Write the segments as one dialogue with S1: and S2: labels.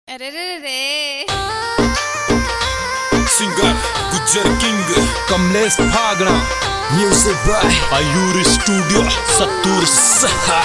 S1: अरे रे रे
S2: सिंगर गुज्जर किंग कमलेश भागना म्यूजिक बाय आयुर स्टूडियो सत्तूर सहा।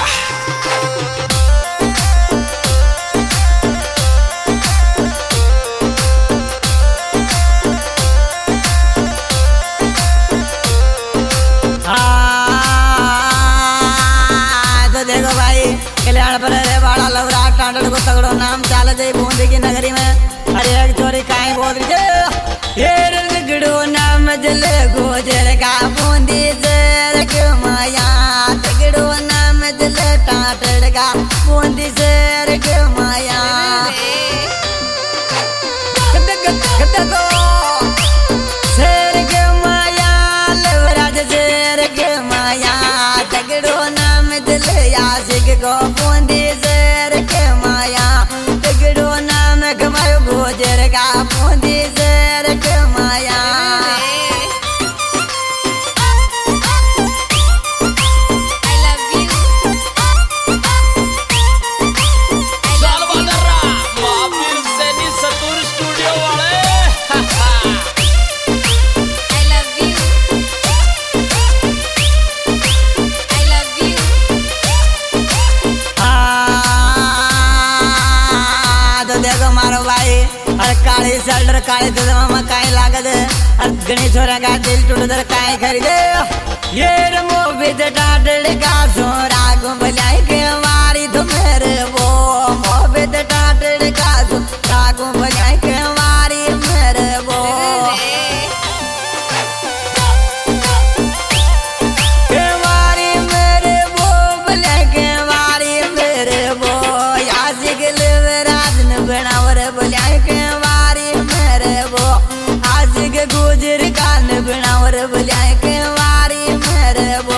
S3: तो देखो भाई कल्याण पर रे बाड़ा लवरा टांडल को तगड़ो नाम चाल दे बूंदी की नगरी में अरे एक चोरी काई बोल रही ये रगड़ो नाम जल गोजर का बूंदी से क्यों माया तगड़ो नाम जल टांडल का बूंदी से क्यों माया कदको शेर के माया लवराज शेर के माया तगड़ो नाम जल यासिक को बूंदी शेर के माया तगड़ो नाम कमायो गोजर का बूंदी शेर के माया काली शर्ट काली चश्मा काई लागत और गणेश छोरा का दिल टूट काई खरीदे ये रमो विद टाटड़ का सोरा गुंबलाई के मारी तो मेरे वो मोहब्बत टाटड़ का सोरा गुंबलाई के मारी मेरे वो के मारी मेरे वो बलाई के मारी मेरे वो यासिक लेवराज न बनावर बलाई के गुजर कान बनावर बुलाए के वारी मेरे वो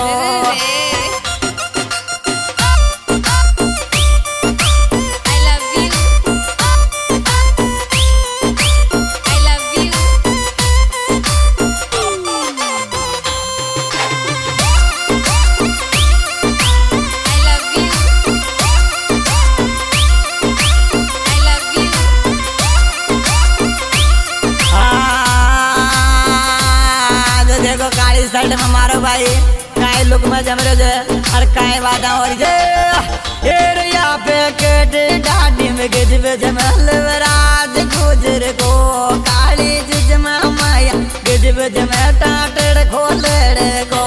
S3: शर्ट में मारो भाई काई लुक में जमरे जे और काई वादा और जे ये रिया पे केट डाडी में गिज पे जमल राज गुजर को काली जुज में माया गिज पे जमे टाटड़ खोलड़े को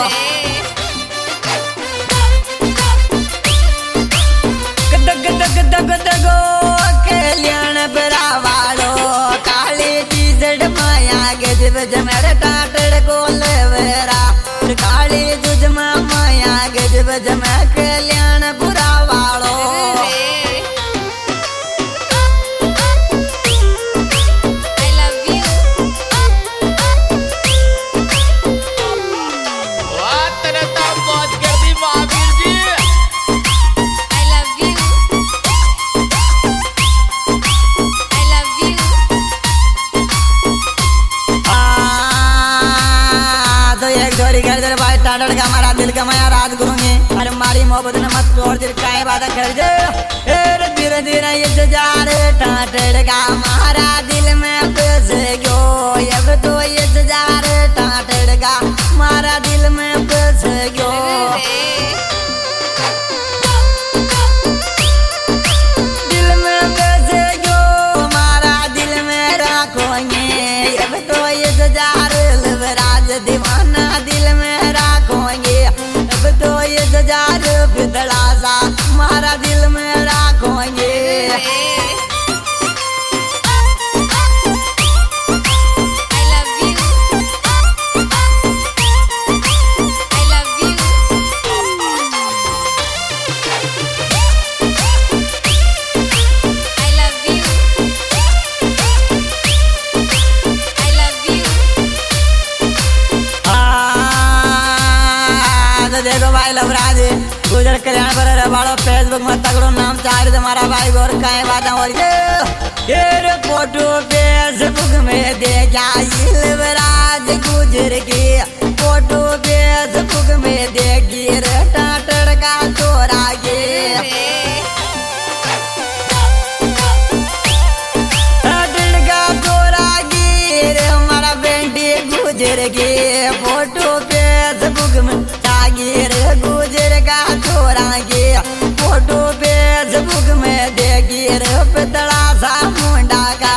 S3: गदग दग दग दगो कल्याण बरावाड़ो काली जुज माया गिज पे जमे टाटड़ को काली जुजमा माया गजब जमा कल्याण बुरा वालो टाटड़ का हमारा दिल का माया रात गुरूंगे अरे मारी मोहब्बत ने मत तोड़ दिल काई बात कर दे धीरे धीरे ये जा रे टाटड़ का हमारा दिल में बस गयो अब तो ये जा रे टाटड़ का हमारा दिल में बस गयो दिल में बस गयो हमारा दिल में रखोगे अब तो ये जा रे लवराज दीवाना दिल में तो ये हजार बिदड़ा सा हमारा दिल में रखोगे देखो भाई लवराज गुजर कल्याण पर बाड़ो फेसबुक में तगड़ो नाम चार तुम्हारा भाई और काई बात और ये फोटो फेसबुक में देखा लवराज गुजर की फोटो फेसबुक में देखी रे टाटड़ का चोरा के गुजर के फोटो फेसबुक में जागीर गुजर का छोरा के फोटो फेसबुक में देखीर पितड़ा सा मुंडा का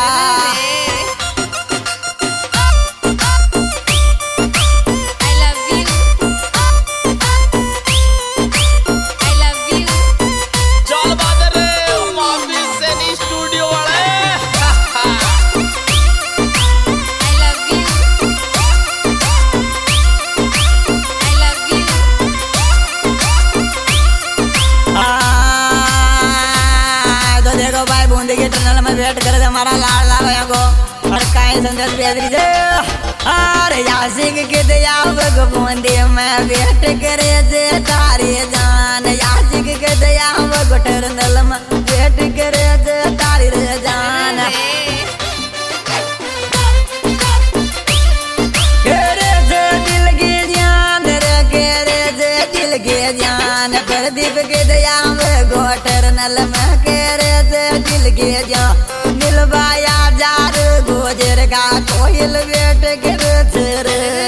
S3: टनल में वेट करे हमारा लाड़ लाभ को और काई संदेश भेज दे अरे यासिक के दया बगवंदे में वेट करे जे तारे जान यासिक के दया बग टनल में वेट करे जे तारे जान करे जे दिल के जान रे करे जे दिल के जान प्रदीप के दया बग टनल में करे जे दिल के जा मिलवाया जार गुजर का कोयल बेट गिर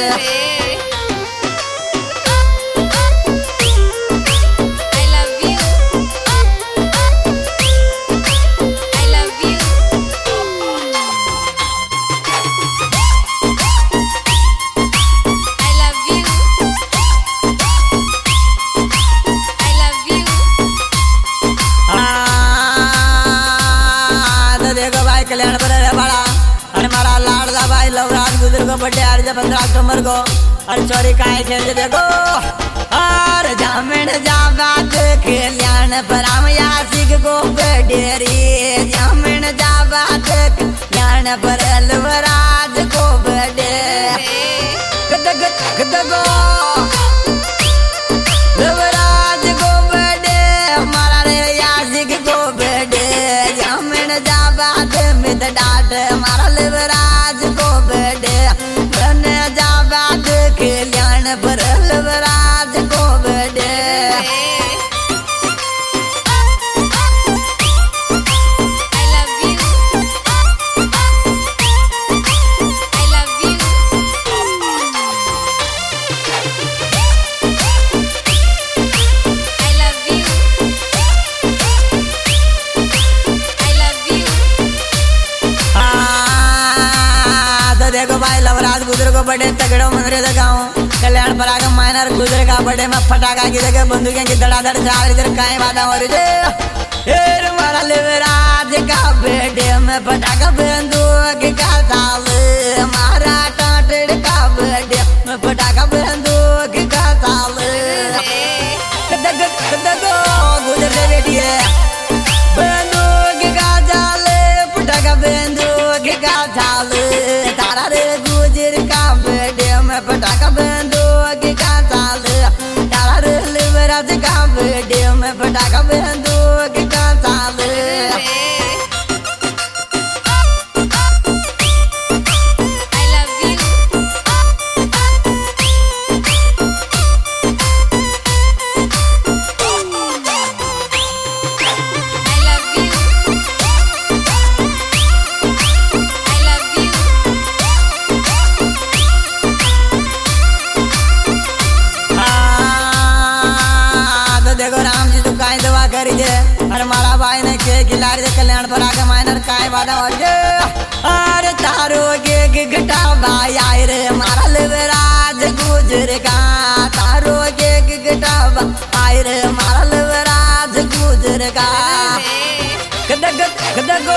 S3: कल्याण पर बड़ा और हमारा लाडला भाई लवराज गुजर को बर्थडे आज 15 अक्टूबर को और चोरी काहे खेल देखो और जामिन जाबाद कल्याण पर हम यासिक को बर्थडे रे जामिन जाबाद कल्याण पर लवराज को बर्थडे गदगो लवराज को बर्थडे हमारा रे यासिक को बर्थडे जामिन जाबाद डाट हमारा लवराज को बर्थडे बने जाबाद कल्याण पर लवराज को बर्थडे देखो भाई लवराज गुजर को बड़े तगड़ो मंदिर गाँव कल्याण पर आगे माइनर गुजर का बड़े में फटाका की जगह बंदूकें की धड़ाधड़ चाल इधर काहे वादा हो रही मारा लवराज का बेटे में फटाका बंदूक का साल मारा टाटेड़ का बेटे में फटाका बंदूक का साल गुजर से बेटी है बंदूक का चाल फटाका बंदूक का चाल पटाखा बंदूक का साल तारा लवराज का बर्थडे में पटाखा बंदूक का साल और हमारा भाई ने के खिलाड़ी दे कल्याण पर आके माइनर काहे वादा हो अरे तारो के घटा भाई आए रे हमारा लवराज गुजर का तारो के घटा आए रे हमारा लवराज गुजर का गदगो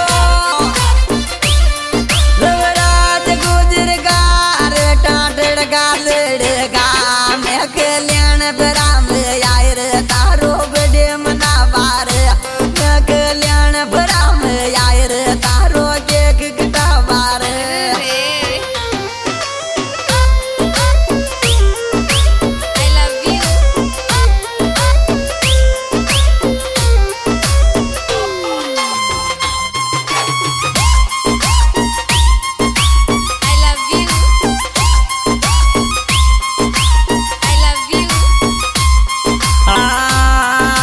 S3: लवराज गुजर का रे टाटेड़ का लड़का मैं कल्याण पर आए रे तारो बड़े मना बार कल्याण बराम आयर तारो के गटा बार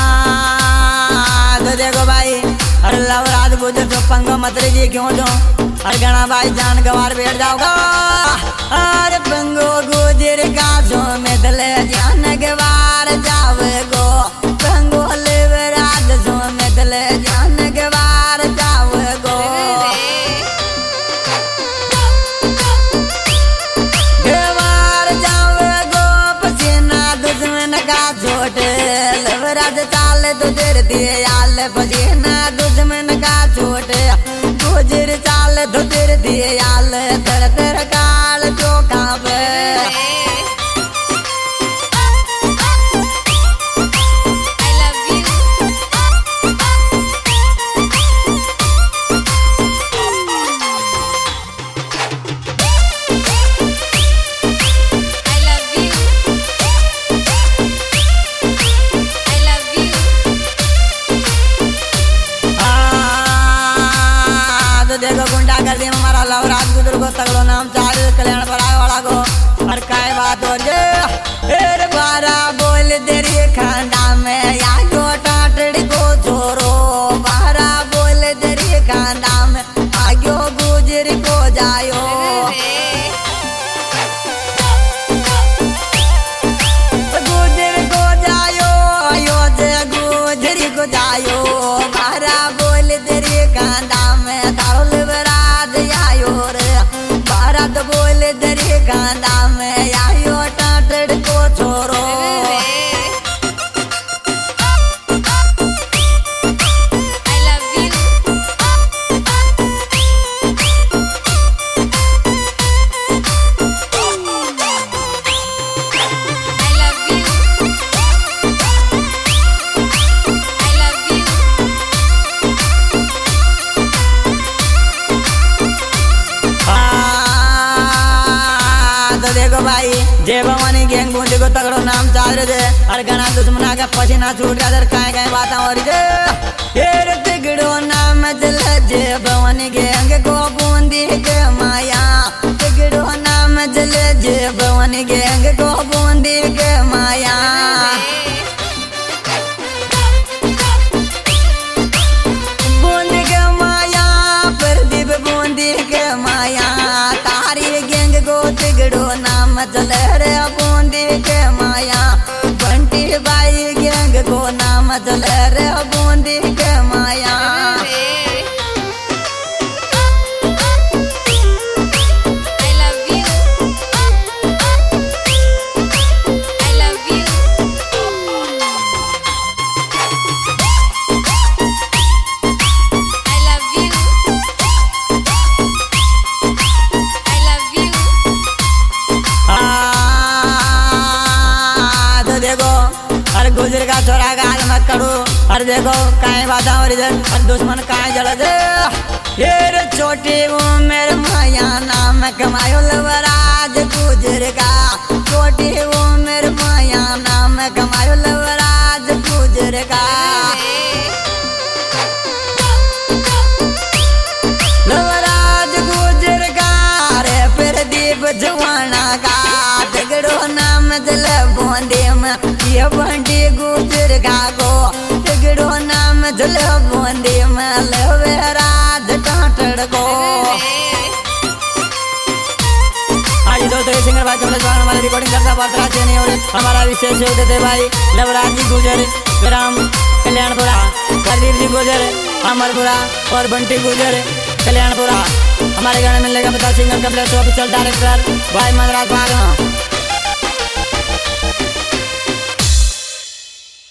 S3: देखो भाई अरे लवराज गुजर जो पंगो मतरे जी क्यों जो अरे गणा भाई जान गवार बैठ जाओगा। अरे बंगो गुजर का जो मिदले जान गवार जाओगो, बंगो लेवराज जो मिदले जान गवार जाओगो। गवार जाओगो पसीना दुश्मन का छोटे, लेवराज चाल तो देर दिए याल पसीना दुश्मन का छोटे, गुजर चाल तो देर दिए याल तर तर काल जो काबे। देखो गुंडा कर दिया हमारा लवराज गुजर को तगड़ो नाम चार कल्याण पर आए वाला को। और काय बात हो जे बारा बोल देरी खांडा में या को टाटड़ी को छोरो, बारा बोल देरी खांडा में आयो गुजर को जायो। गुजर को जायो आयो जे गुजर को जायो, बारा बोल देरी खांडा में तारो लेवराज आयो रे, भारत बोल दरी गांडा में आयो टाटड़ को छोरो। देखो भाई जय भवानी गैंग बूंदी को तगड़ो नाम चाल रहे थे। और गणा दुश्मना का पसीना छूट गया दर काहे काहे बातें हो रही थे। ये तिगड़ो नाम जल जय भवानी गैंग को बूंदी के माया, तिगड़ो नाम जल जय भवानी गैंग को बूंदी के माया। बूंदी के माया प्रदीप बूंदी के माया, तारी गैंग को तिगड़ो नाम चल रे बूंदी के माया। बंटी बाई गैंग को नाम चल रे बूंदी के माया। गुजर का छोरा गाल मत करो। और देखो काहे बाधा हो रही और दुश्मन काहे जड़ दे। ये रे छोटी उम्र माया नाम कमायो लवराज गुजर का, छोटी उम्र माया नाम कमायो लवराज गुजर का। लवराज गुजर का रे प्रदीप जवाना का, तगड़ो नाम जल बूंदी में ये बंटी गुजर का को, तगड़ो नाम जल बूंदी में लवराज टाटड़ को। आज दोस्तों सिंगर भाई कमलेश भाई हमारी रिकॉर्डिंग करता बात नहीं हो रही। हमारा विशेष योग देते भाई लवराज जी गुजर, ग्राम कल्याणपुरा, प्रदीप जी गुजर अमरपुरा और बंटी गुजर कल्याणपुरा। हमारे गाने मिलने का बता सिंगर कमलेश ऑफिशियल डायरेक्टर भाई मनराज भागना।